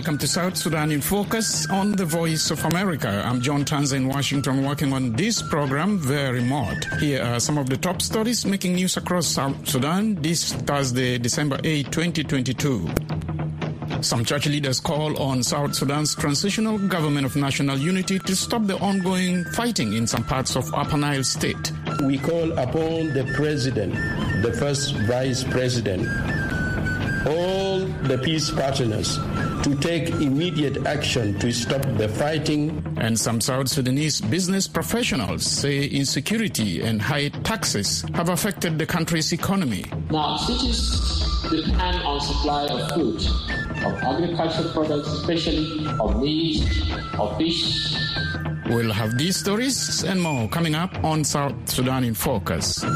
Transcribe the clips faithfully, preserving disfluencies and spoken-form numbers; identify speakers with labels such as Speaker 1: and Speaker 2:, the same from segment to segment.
Speaker 1: Welcome to South Sudan in Focus on the Voice of America. I'm John Tanza in Washington, working on this program via remote. Here are some of the top stories making news across South Sudan this Thursday, December eighth, twenty twenty-two. Some church leaders call on South Sudan's transitional government of national unity to stop the ongoing fighting in some parts of Upper Nile State.
Speaker 2: We call upon the president, the first vice president, all the peace partners to take immediate action to stop the fighting.
Speaker 1: And some South Sudanese business professionals say insecurity and high taxes have affected the country's economy.
Speaker 3: Now, cities depend on supply of food, of agricultural products, especially of meat, of fish.
Speaker 1: We'll have these stories and more coming up on South Sudan in Focus.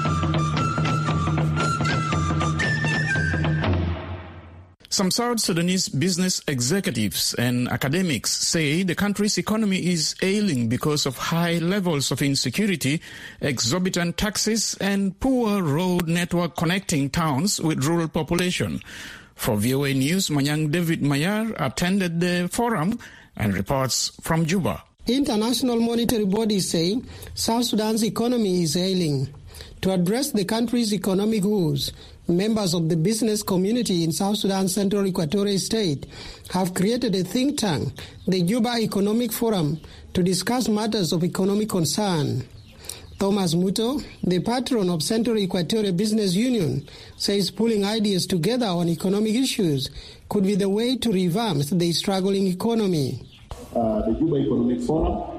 Speaker 1: Some South Sudanese business executives and academics say the country's economy is ailing because of high levels of insecurity, exorbitant taxes, and poor road network connecting towns with rural population. For V O A News, Manyang David Mayar attended the forum and reports from Juba.
Speaker 4: International monetary bodies say South Sudan's economy is ailing. To address the country's economic woes, members of the business community in South Sudan's Central Equatorial State have created a think tank, the Juba Economic Forum, to discuss matters of economic concern. Thomas Muto, the patron of Central Equatorial Business Union, says pulling ideas together on economic issues could be the way to revamp the struggling economy.
Speaker 5: Uh, the Juba Economic Forum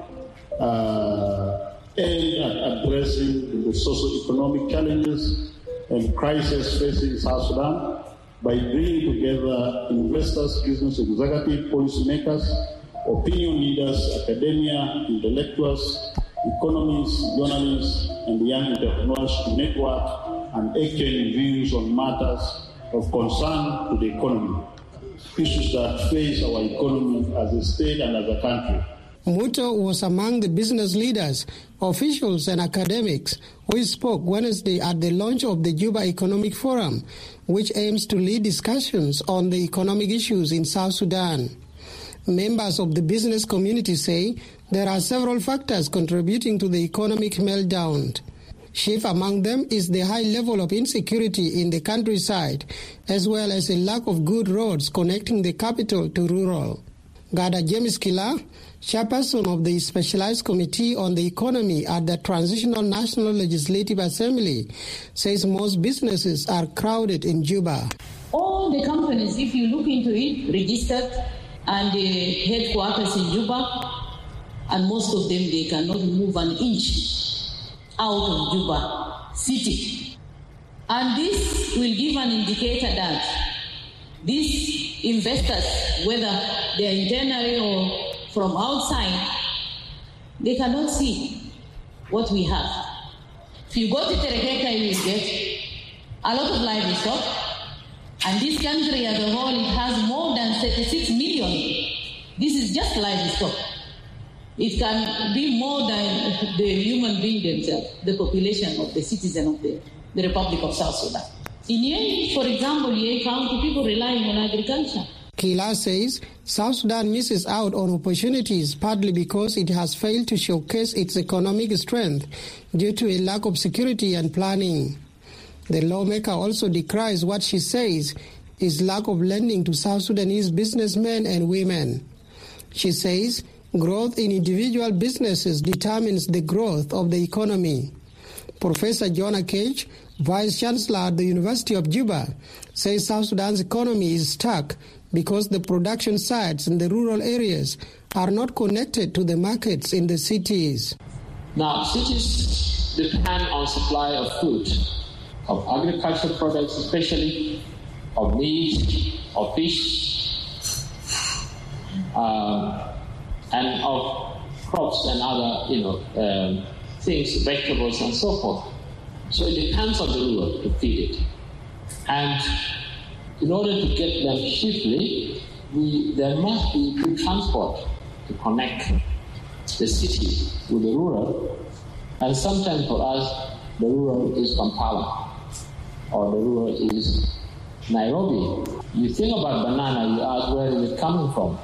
Speaker 5: uh, aimed at addressing the socio-economic challenges and crisis facing South Sudan by bringing together investors, business executives, policymakers, opinion leaders, academia, intellectuals, economists, journalists, and young entrepreneurs to network and exchange views on matters of concern to the economy, issues that face our economy as a state and as a country.
Speaker 4: Muto was among the business leaders, officials and academics who spoke Wednesday at the launch of the Juba Economic Forum, which aims to lead discussions on the economic issues in South Sudan. Members of the business community say there are several factors contributing to the economic meltdown. Chief among them is the high level of insecurity in the countryside, as well as a lack of good roads connecting the capital to rural. Gada James Kila, chairperson of the Specialized Committee on the Economy at the Transitional National Legislative Assembly, says most businesses are crowded in Juba.
Speaker 6: All the companies, if you look into it, registered and the headquarters in Juba, and most of them, they cannot move an inch out of Juba city. And this will give an indicator that these investors, whether they are internally or from outside, they cannot see what we have. If you go to Terekeka, you will get a lot of livestock. And this country as a whole, it has more than thirty-six million. This is just livestock. It can be more than the human being themselves, the population of the citizen of the, the Republic of South Sudan. In Yei, for example, Yei County, people relying on agriculture.
Speaker 4: Kila says South Sudan misses out on opportunities partly because it has failed to showcase its economic strength due to a lack of security and planning. The lawmaker also decries what she says is lack of lending to South Sudanese businessmen and women. She says growth in individual businesses determines the growth of the economy. Professor Jonah Cage, Vice Chancellor at the University of Juba, says South Sudan's economy is stuck because the production sites in the rural areas are not connected to the markets in the cities.
Speaker 3: Now, cities depend on supply of food, of agricultural products, especially of meat, of fish, um, and of crops and other, you know, um, things, vegetables and so forth. So it depends on the rural to feed it. And in order to get them cheaply, we, there must be good transport to connect the city with the rural. And sometimes for us, the rural is Kampala or the rural is Nairobi. You think about banana, you ask where is it coming from?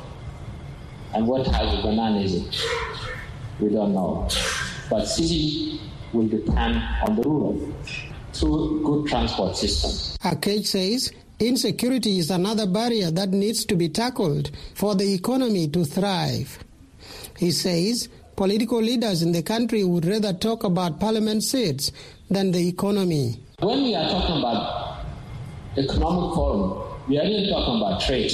Speaker 3: And what type of banana is it? We don't know. But city will depend on the rural through good transport systems.
Speaker 4: Akech says insecurity is another barrier that needs to be tackled for the economy to thrive. He says political leaders in the country would rather talk about parliament seats than the economy.
Speaker 3: When we are talking about economic forum, we are really talking about trade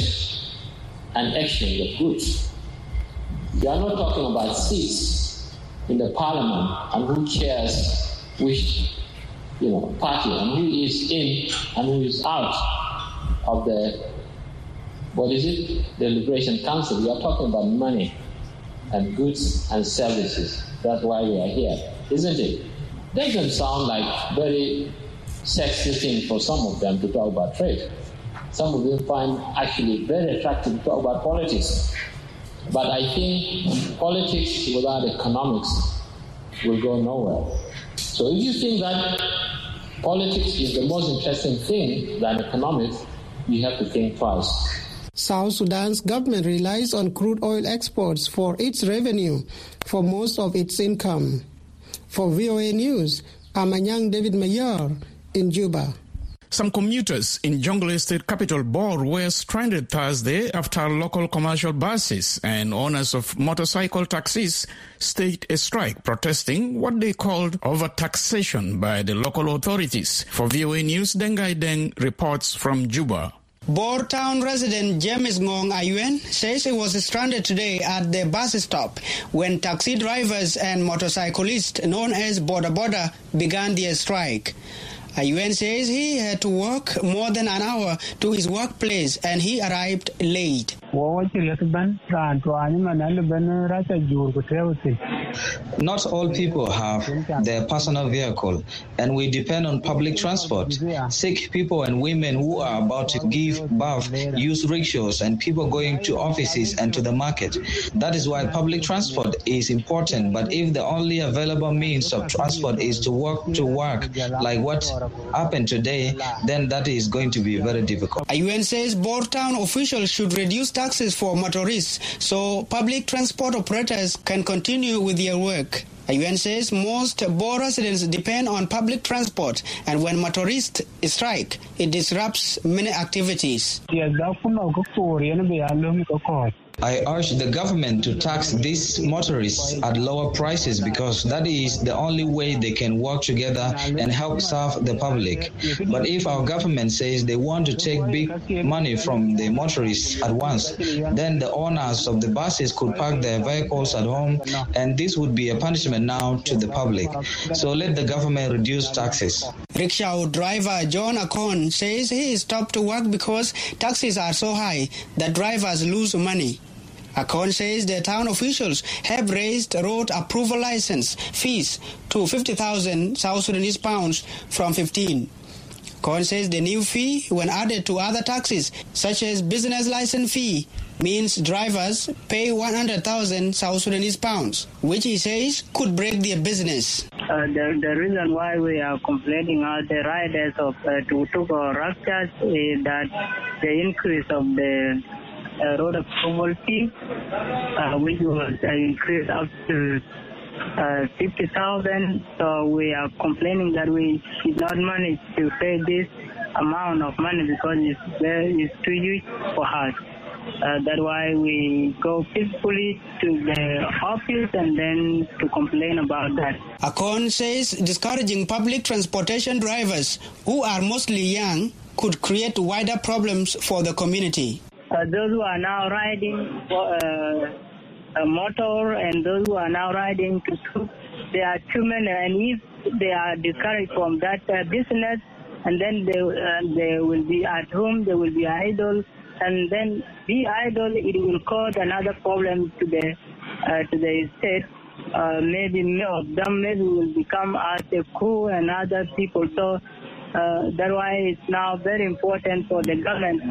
Speaker 3: and exchange of goods. We are not talking about seats in the parliament and who chairs which, you know, party and who is in and who is out of the, what is it, the Liberation Council. We are talking about money and goods and services. That's why we are here, isn't it? Doesn't sound like very sexy thing for some of them to talk about trade. Some of them find actually very attractive to talk about politics. But I think politics without economics will go nowhere. So if you think that politics is the most interesting thing than economics, you have to think twice.
Speaker 4: South Sudan's government relies on crude oil exports for its revenue for most of its income. For V O A News, I'm Anyang David Mayer in Juba.
Speaker 1: Some commuters in Jonglei State capital Bor were stranded Thursday after local commercial buses and owners of motorcycle taxis staged a strike protesting what they called overtaxation by the local authorities. For V O A News, Dengai Deng reports from Juba.
Speaker 7: Bor town resident James Ngong Ayuen says he was stranded today at the bus stop when taxi drivers and motorcyclists known as Border Border began their strike. Ayuen says he had to walk more than an hour to his workplace and he arrived late.
Speaker 8: Not all people have their personal vehicle, and we depend on public transport. Sick people and women who are about to give birth use rickshaws, and people going to offices and to the market. That is why public transport is important, but if the only available means of transport is to walk to work, like what happened today, then that is going to be very difficult.
Speaker 7: Ayuen says Bor town officials should reduce taxes for motorists so public transport operators can continue with their work. Ayuen says most Bor residents depend on public transport, and when motorists strike, it disrupts many activities.
Speaker 8: I urge the government to tax these motorists at lower prices because that is the only way they can work together and help serve the public. But if our government says they want to take big money from the motorists at once, then the owners of the buses could park their vehicles at home, and this would be a punishment now to the public. So let the government reduce taxes.
Speaker 7: Rickshaw driver John Akon says he stopped to work because taxes are so high that drivers lose money. Akon says the town officials have raised road approval license fees to fifty thousand South Sudanese pounds from fifteen. Akon says the new fee, when added to other taxes such as business license fee, means drivers pay one hundred thousand South Sudanese pounds, which he says could break their business.
Speaker 9: Uh, the, the reason why we are complaining as the riders of uh, Tuk-Tuk or Rakchas is that the increase of the uh, road approval fee, uh, which was uh, increased up to uh, fifty thousand. So we are complaining that we did not manage to pay this amount of money because it's, very, it's too huge for us. Uh, that's why we go peacefully to the office and then to complain about that.
Speaker 7: Akon says discouraging public transportation drivers, who are mostly young, could create wider problems for the community.
Speaker 9: Uh, those who are now riding for, uh, a motor and those who are now riding to tuk, there are too many, and if they are discouraged from that uh, business, and then they, uh, they will be at home, they will be idle. And then be idle, it will cause another problem to the uh, to the state. Uh, maybe more of them maybe will become as a crew and other people. So uh, that's why it's now very important for the government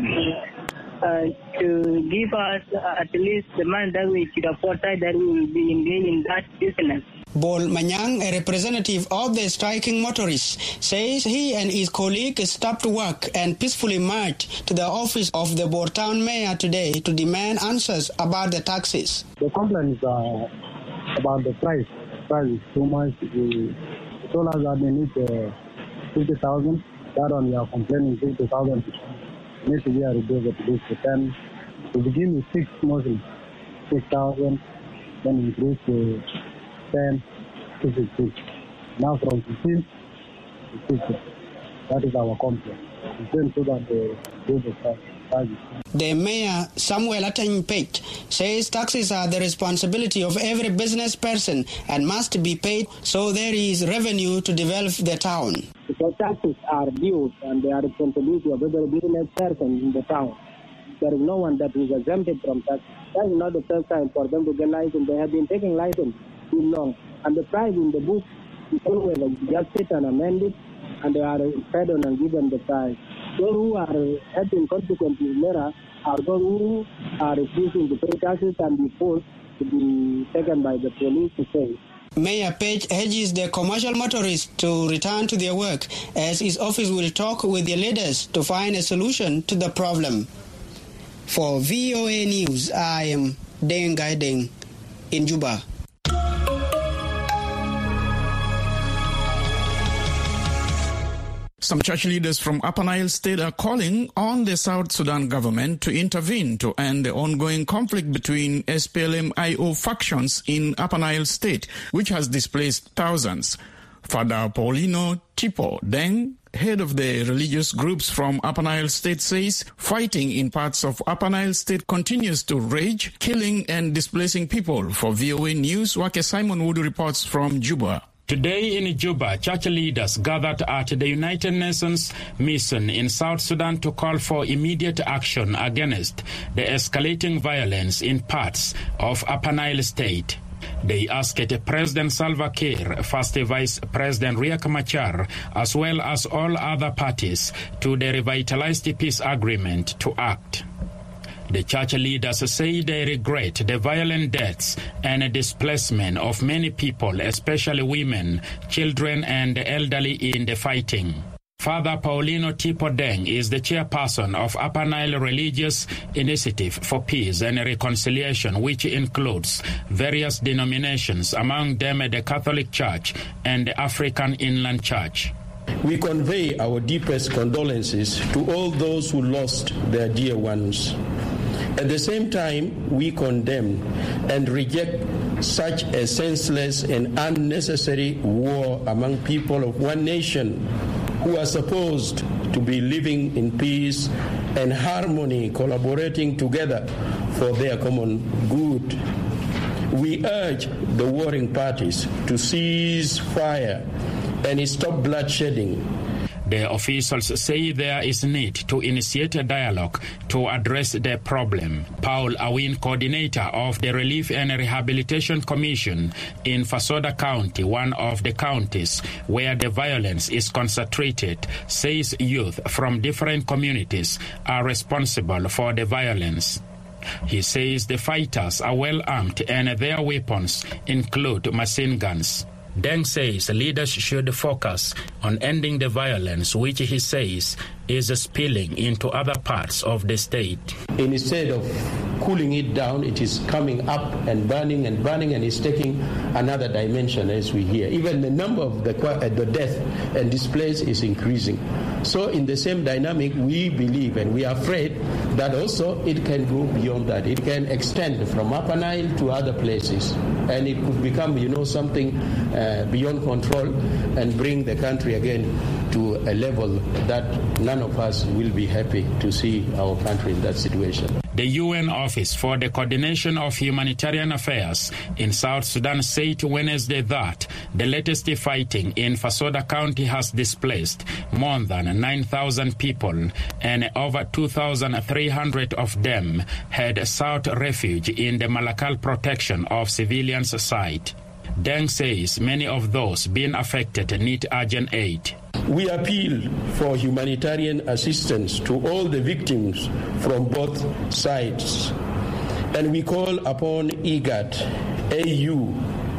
Speaker 9: uh, to give us uh, at least the money that we should afford, that we will be engaged in that business.
Speaker 7: Bol Manyang, a representative of the striking motorists, says he and his colleague stopped work and peacefully marched to the office of the Bor Town Mayor today to demand answers about the taxes.
Speaker 10: The complaint is uh, about the price. The price is too much. We told us that they need uh, fifty thousand. That one we are complaining fifty thousand. Needs to be a reduced to this to ten. To begin with six mostly, six thousand, then increase to ten to fifteen. Now from fifteen to fifty. That is our complaint. Then so that the reduce the price.
Speaker 7: The mayor, Samuel Atanypech, says taxes are the responsibility of every business person and must be paid so there is revenue to develop the town.
Speaker 10: Because taxes are due and they are the responsibility of every business person in the town. There is no one that is exempted from tax. That is not the first time for them to get license. They have been taking license too long. And the price in the book is always just sit and amend it, and they are fed on and given the price. Those who are having consequences later are those who are refusing to pay taxes and be forced to be taken by the police to pay.
Speaker 7: Mayor Page urges the commercial motorists to return to their work, as his office will talk with the leaders to find a solution to the problem. For V O A News, I am Deng Gaideng in Juba.
Speaker 1: Some church leaders from Upper Nile State are calling on the South Sudan government to intervene to end the ongoing conflict between S P L M I O factions in Upper Nile State, which has displaced thousands. Father Paulino Tipo Deng, head of the religious groups from Upper Nile State, says fighting in parts of Upper Nile State continues to rage, killing and displacing people. For V O A News, Wake Simon Wood reports from Juba.
Speaker 11: Today in Juba, church leaders gathered at the United Nations mission in South Sudan to call for immediate action against the escalating violence in parts of Upper Nile State. They asked President Salva Kiir, First Vice President Riek Machar, as well as all other parties to the revitalized peace agreement to act. The church leaders say they regret the violent deaths and displacement of many people, especially women, children, and the elderly in the fighting. Father Paulino Tipo Deng is the chairperson of Upper Nile Religious Initiative for Peace and Reconciliation, which includes various denominations, among them the Catholic Church and the African Inland Church.
Speaker 2: We convey our deepest condolences to all those who lost their dear ones. At the same time, we condemn and reject such a senseless and unnecessary war among people of one nation who are supposed to be living in peace and harmony, collaborating together for their common good. We urge the warring parties to cease fire and stop bloodshedding.
Speaker 11: The officials say there is need to initiate a dialogue to address the problem. Paul Awin, coordinator of the Relief and Rehabilitation Commission in Fasoda County, one of the counties where the violence is concentrated, says youth from different communities are responsible for the violence. He says the fighters are well armed and their weapons include machine guns. Deng says leaders should focus on ending the violence, which he says is spilling into other parts of the state.
Speaker 2: Instead of cooling it down, it is coming up and burning and burning, and it's taking another dimension as we hear. Even the number of the, uh, the death and displaced is increasing. So in the same dynamic, we believe and we are afraid that also it can go beyond that. It can extend from Upper Nile to other places, and it could become, you know, something uh, beyond control and bring the country again to a level that none of us will be happy to see our country in that situation.
Speaker 11: The U N Office for the Coordination of Humanitarian Affairs in South Sudan said Wednesday that the latest fighting in Fasoda County has displaced more than nine thousand people, and over two thousand three hundred of them had sought refuge in the Malakal Protection of Civilians site. Deng says many of those being affected need urgent aid.
Speaker 2: We appeal for humanitarian assistance to all the victims from both sides, and we call upon IGAD, A U,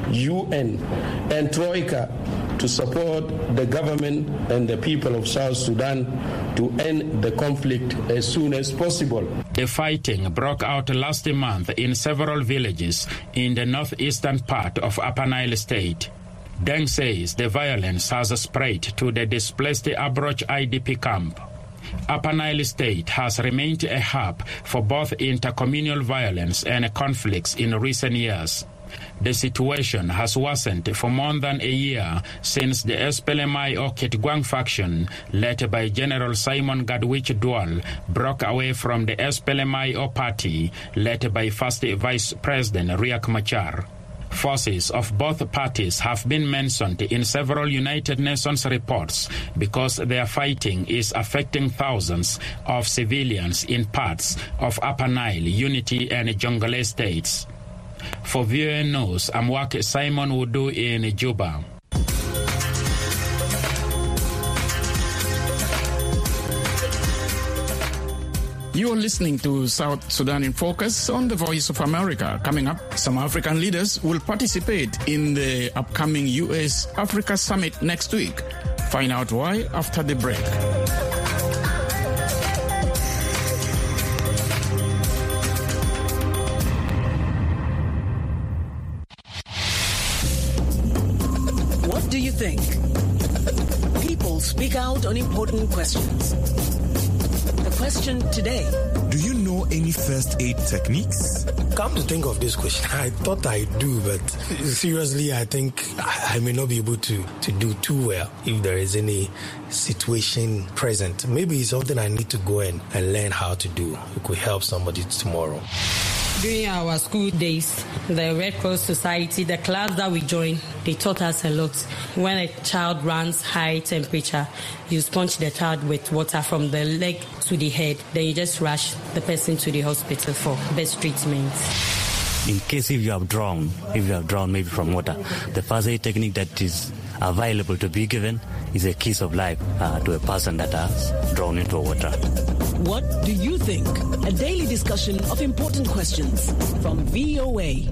Speaker 2: U N, and Troika to support the government and the people of South Sudan to end the conflict as soon as possible.
Speaker 11: The fighting broke out last month in several villages in the northeastern part of Upper Nile State. Deng says the violence has spread to the displaced Abroch I D P camp. Upper Nile State has remained a hub for both intercommunal violence and conflicts in recent years. The situation has worsened for more than a year since the S P L M I or Kitgwang faction, led by General Simon Gadwich Dual, broke away from the S P L M I or party, led by First Vice President Riek Machar. Forces of both parties have been mentioned in several United Nations reports because their fighting is affecting thousands of civilians in parts of Upper Nile, Unity and Jonglei states. For V O A News, I'm Wak Simon Wudu in Juba.
Speaker 1: You are listening to South Sudan in Focus on the Voice of America. Coming up, some African leaders will participate in the upcoming U S Africa Summit next week. Find out why after the break.
Speaker 12: What do you think? People speak out on important questions. The question today:
Speaker 13: do you know any first aid techniques?
Speaker 14: Come to think of this question, I thought I do, but seriously, I think I may not be able to, to do too well if there is any situation present. Maybe it's something I need to go in and learn how to do. It could help somebody tomorrow.
Speaker 15: During our school days, the Red Cross Society, the class that we joined, they taught us a lot. When a child runs high temperature, you sponge the child with water from the leg to the head. Then you just rush the person to the hospital for best treatment.
Speaker 16: In case if you have drowned, if you have drowned maybe from water, the first aid technique that is available to be given is a kiss of life uh, to a person that has drowned into water.
Speaker 12: What do you think? A daily discussion of important questions from V O A.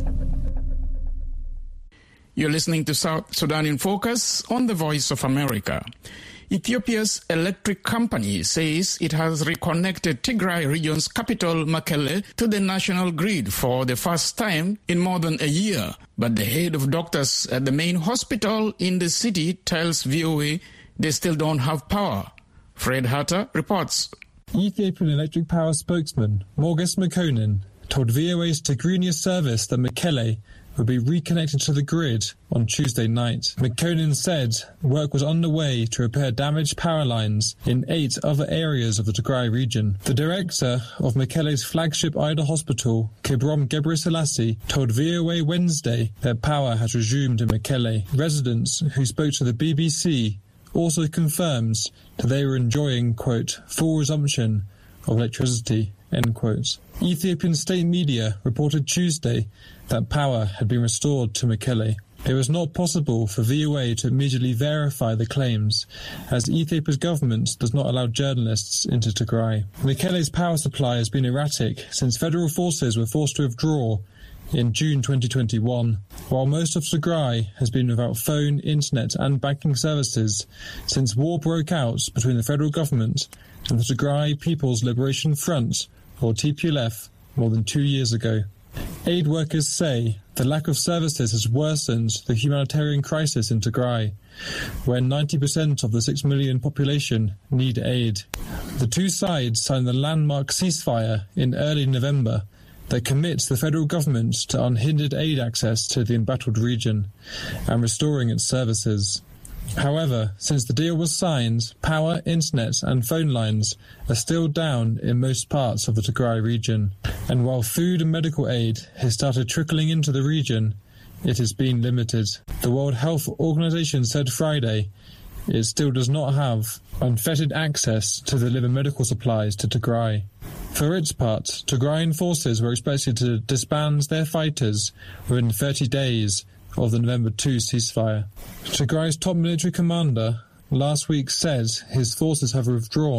Speaker 1: You're listening to South Sudan in Focus on the Voice of America. Ethiopia's electric company says it has reconnected Tigray region's capital, Mekelle, to the national grid for the first time in more than a year. But the head of doctors at the main hospital in the city tells V O A they still don't have power. Fred Hatter reports.
Speaker 17: Ethiopian Electric Power spokesman Morges Mekonnen told V O A's Tigrinya service that Mekelle would be reconnected to the grid on Tuesday night. Mekonnen said work was underway to repair damaged power lines in eight other areas of the Tigray region. The director of Mekelle's flagship Ida hospital, Kibrom Gebreselassie, told V O A Wednesday that power has resumed in Mekelle. Residents who spoke to the B B C also confirms that they were enjoying, quote, full resumption of electricity, end quote. Ethiopian state media reported Tuesday that power had been restored to Mekelle. It was not possible for V O A to immediately verify the claims, as Ethiopia's government does not allow journalists into Tigray. Mekelle's power supply has been erratic since federal forces were forced to withdraw in June twenty twenty-one, while most of Tigray has been without phone, internet and banking services since war broke out between the federal government and the Tigray People's Liberation Front, or T P L F, more than two years ago. Aid workers say the lack of services has worsened the humanitarian crisis in Tigray, where ninety percent of the six million population need aid. The two sides signed the landmark ceasefire in early November that commits the federal government to unhindered aid access to the embattled region and restoring its services. However, since the deal was signed, power, internet and phone lines are still down in most parts of the Tigray region. And while food and medical aid has started trickling into the region, it has been limited. The World Health Organization said Friday it still does not have unfettered access to deliver medical supplies to Tigray. For its part, Tigrayan forces were expected to disband their fighters within thirty days of the November second ceasefire. Tigray's top military commander last week said his forces have withdrawn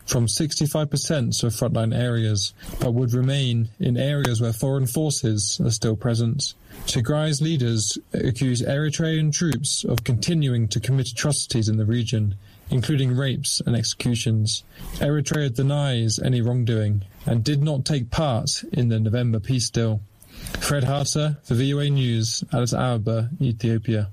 Speaker 17: from sixty-five percent of frontline areas, but would remain in areas where foreign forces are still present. Tigray's leaders accuse Eritrean troops of continuing to commit atrocities in the region, including rapes and executions. Eritrea denies any wrongdoing and did not take part in the November peace deal. Fred Harter for V O A News, Addis Ababa, Ethiopia.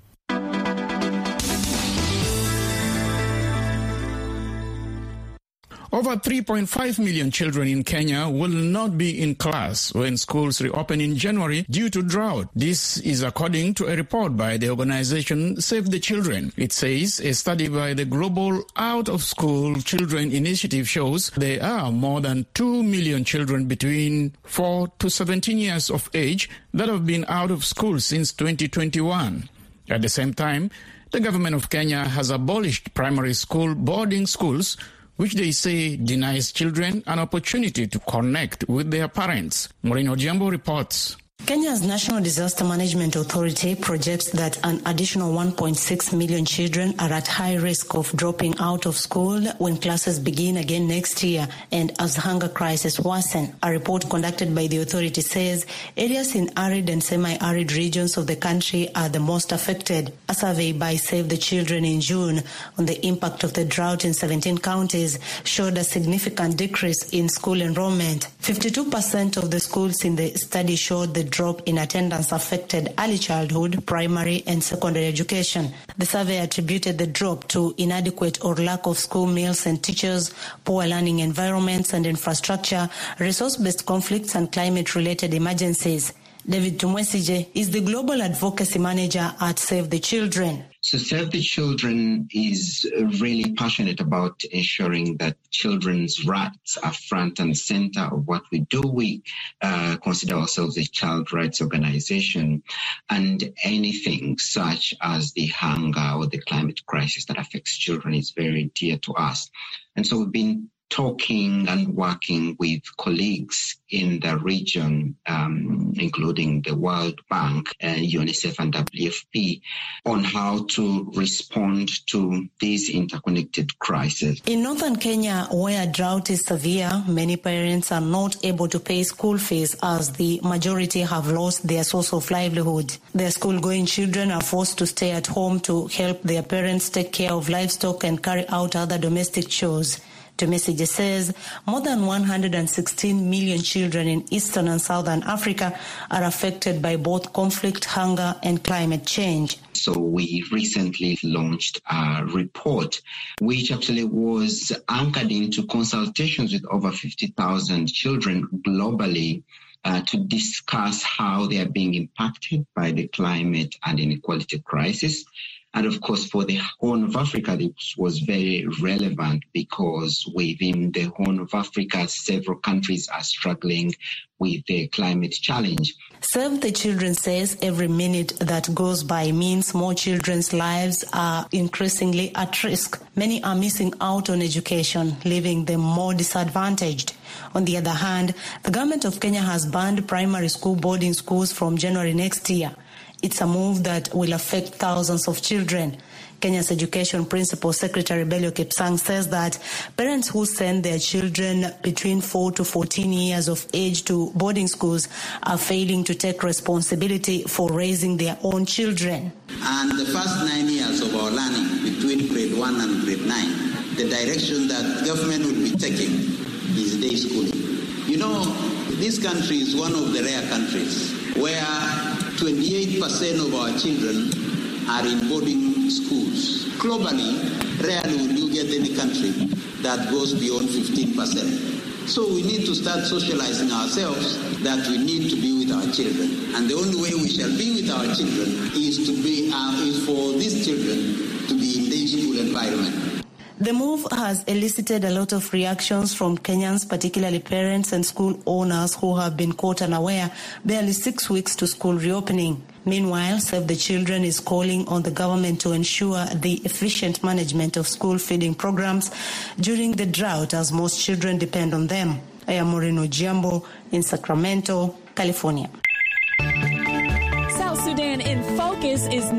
Speaker 1: Over three point five million children in Kenya will not be in class when schools reopen in January due to drought. This is according to a report by the organization Save the Children. It says a study by the Global Out of School Children Initiative shows there are more than two million children between four to seventeen years of age that have been out of school since twenty twenty-one. At the same time, the government of Kenya has abolished primary school boarding schools, which they say denies children an opportunity to connect with their parents. Maureen Ojiambo reports.
Speaker 18: Kenya's National Disaster Management Authority projects that an additional one point six million children are at high risk of dropping out of school when classes begin again next year and as hunger crisis worsen. A report conducted by the authority says areas in arid and semi-arid regions of the country are the most affected. A survey by Save the Children in June on the impact of the drought in seventeen counties showed a significant decrease in school enrollment. fifty-two percent of the schools in the study showed the drop in attendance affected early childhood, primary and secondary education. The survey attributed the drop to inadequate or lack of school meals and teachers, poor learning environments and infrastructure, resource-based conflicts and climate-related emergencies. David Tumwesije is the Global Advocacy Manager at Save the Children.
Speaker 19: So Save the Children is really passionate about ensuring that children's rights are front and center of what we do. We uh, consider ourselves a child rights organization, and anything such as the hunger or the climate crisis that affects children is very dear to us. And so we've been talking and working with colleagues in the region, um, including the World Bank, uh, UNICEF and W F P, on how to respond to these interconnected crises.
Speaker 18: In northern Kenya, where drought is severe, many parents are not able to pay school fees as the majority have lost their source of livelihood. Their school-going children are forced to stay at home to help their parents take care of livestock and carry out other domestic chores. The message says more than one hundred sixteen million children in Eastern and Southern Africa are affected by both conflict, hunger, and climate change.
Speaker 19: So we recently launched a report which actually was anchored into consultations with over fifty thousand children globally uh, to discuss how they are being impacted by the climate and inequality crisis. And of course, for the Horn of Africa, this was very relevant because within the Horn of Africa, several countries are struggling with the climate challenge.
Speaker 18: Save the Children says every minute that goes by means more children's lives are increasingly at risk. Many are missing out on education, leaving them more disadvantaged. On the other hand, the government of Kenya has banned primary school boarding schools from January next year. It's a move that will affect thousands of children. Kenya's Education Principal Secretary Belio Kipsang says that parents who send their children between four to fourteen years of age to boarding schools are failing to take responsibility for raising their own children.
Speaker 20: And the first nine years of our learning between grade one and grade nine, the direction that government will be taking is day schooling. You know, this country is one of the rare countries where twenty-eight percent of our children are in boarding schools. Globally, rarely will you get any country that goes beyond fifteen percent. So we need to start socializing ourselves that we need to be with our children. And the only way we shall be with our children is to be uh, is for these children to be in day school environment.
Speaker 18: The move has elicited a lot of reactions from Kenyans, particularly parents and school owners who have been caught unaware barely six weeks to school reopening. Meanwhile, Save the Children is calling on the government to ensure the efficient management of school feeding programs during the drought, as most children depend on them. I am Maureen Ojiambo in Sacramento, California.
Speaker 21: South Sudan in Focus is now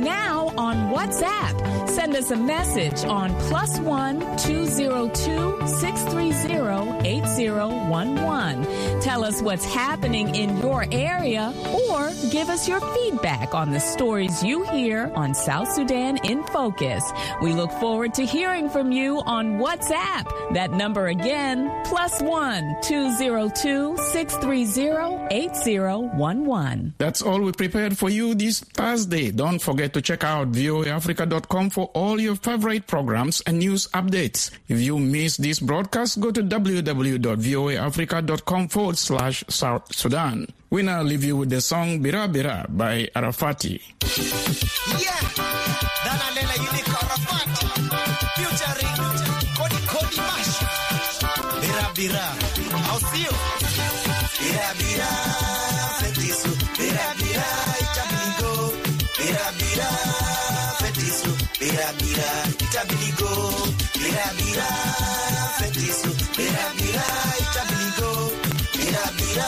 Speaker 21: on WhatsApp. Send us a message on plus one two zero two six three zero eight zero one one. Tell us what's happening in your area or give us your feedback on the stories you hear on South Sudan in Focus. We look forward to hearing from you on WhatsApp. That number again, plus one two zero two six three zero eight zero one one.
Speaker 1: That's all we prepared for you this Thursday. Don't forget to check out V O A Africa dot com for all your favorite programs and news updates. If you missed this broadcast, go to w w w dot v o a africa dot com forward slash South Sudan. We now leave you with the song Bira Bira by Arafati.
Speaker 22: Yeah, Dana Lela Unique Arafati, featuring Cody Cody Mash. Bira Bira, I'll see you. Bira Bira, Fetisu. Bira Bira, Itabiligo. Bira Bira, Fetisu. Bira Bira, Itabiligo. Bira Bira, Fetisu. Bira Bira, Itabiligo. Bira Bira,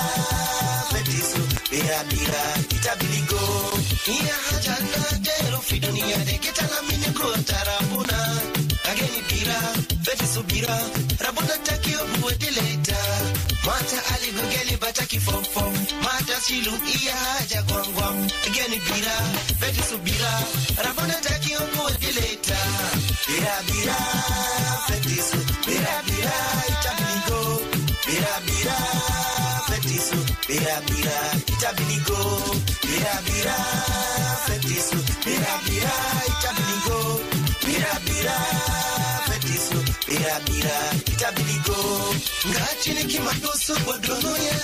Speaker 22: Fetisu. Bira Bira, Itabiligo. Iya hajana jero fidunia de ketala miniko tarabuna. Ageni bira, Fetisu bira. Rabuna takio buwedeleta. Mata aligogeli bataki fom fom. Mata silu iya haja gwam gwam. Ageni bira, Fetisu bira. Rabuna takio buwedeleta. Bira bira, Fetisu. Bira bira, itabiligo. Bira bira, Fetisu. Bira bira, itabiligo. Bira bira, Fetisu. Bira bira, itabiligo. Bira bira, Fetisu. Bira bira, itabiligo. Ngachini kimadoso bodonoya.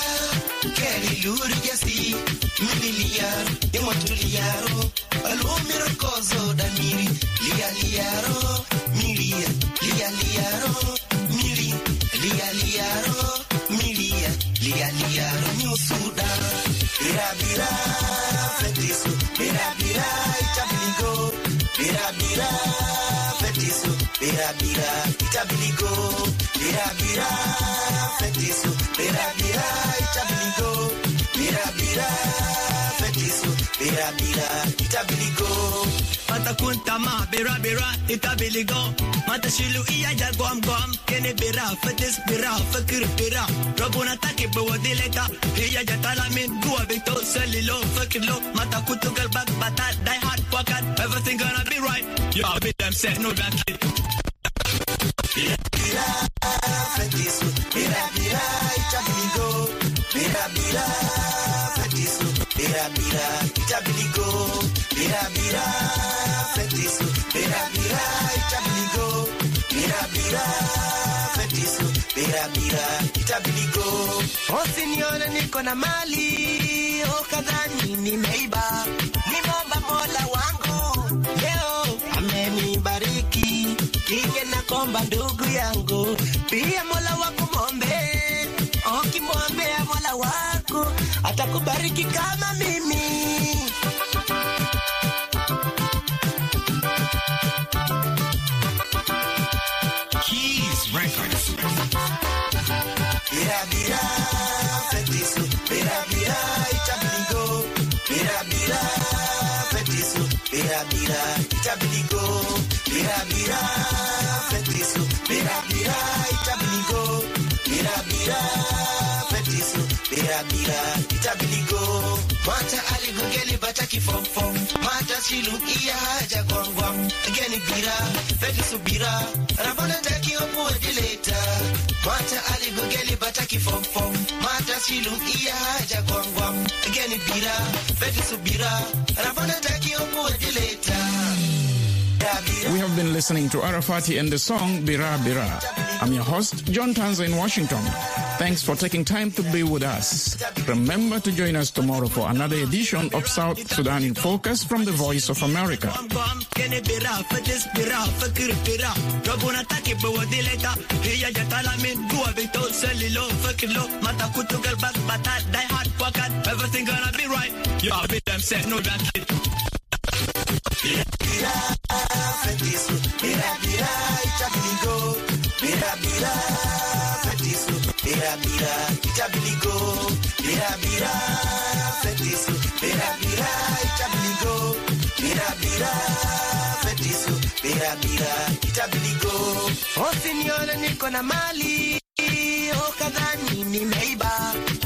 Speaker 22: Keri luri jasi. Mililiar, imotuliyaro. Alumiro kozo daniri. Lia liaro, milia. Lia liaro, mili. Lia liaro, milia. Lia liaro, New Sudan. Bira bira, Fetisu. Bira bira, itabiligo. Bira bira, Fetisu. Bira bira, itabiligo. Bira bira, Fetisu. Bira bira, itabiligo. Bira bira, Fetisu. Bira bira, itabiligo.
Speaker 23: Mata kuntama, bira bira, itabiligo. Mata shilu iya ja guam guam. Kene bira, fetis bira, fakir bira. Rabuna taki bawadileta. Iya ja talamin, gua bito selilo, fakir lo. Mata kutu galbak batat, die hard wakat. Everything gonna be right. Y'all be them set, no black kid.
Speaker 22: Bira bira, Fetisu. Bira bira, itabiligo. Bira bira, Fetisu. Bira bira, itabiligo. Bira bira, Fetisu. Bira bira, itabiligo. Bira bira, Fetisu. Bira bira, itabiligo. Osiniona niko na mali, okadhani nimeiba. Nimomba Mola wangu, leo amenibariki. Inge na komba ndugu yangu, pia Mola wako mombe. Ukimwombea Mola wako, atakubariki kama mimi. Keys Records. Bira bira, Fetisu. Bira bira, itabiligo. Bira bira, Fetisu. Bira bira, itabiligo. Bira bira, Fetisu. Bira bira, itabiligo. Bira bira, Fetisu. Bira bira, itabiligo. Mata aligogeli bataki fom fom. Mata silu iya haja gwam gwam. Ageni bira, Fetisu bira. Rabona taki opu edileta. Mata aligogeli bataki fom fom. Mata silu iya haja gwam gwam. Ageni bira, Fetisu bira. Rabona taki opu edileta.
Speaker 1: We have been listening to Arafati and the song Bira Bira. I'm your host, John Tanza in Washington. Thanks for taking time to be with us. Remember to join us tomorrow for another edition of South Sudan in Focus from the Voice of America.
Speaker 23: Everything gonna be right. Y'all be them set, no black kid.
Speaker 22: Bira bira, Fetisu. Bira bira, itabiligo. Bira bira, Fetisu. Bira bira, itabiligo. Bira bira, Fetisu. Bira bira, itabiligo. Bira bira. bira bira itabidi go. Usinione niko na mali, oh kadhani nimeiba.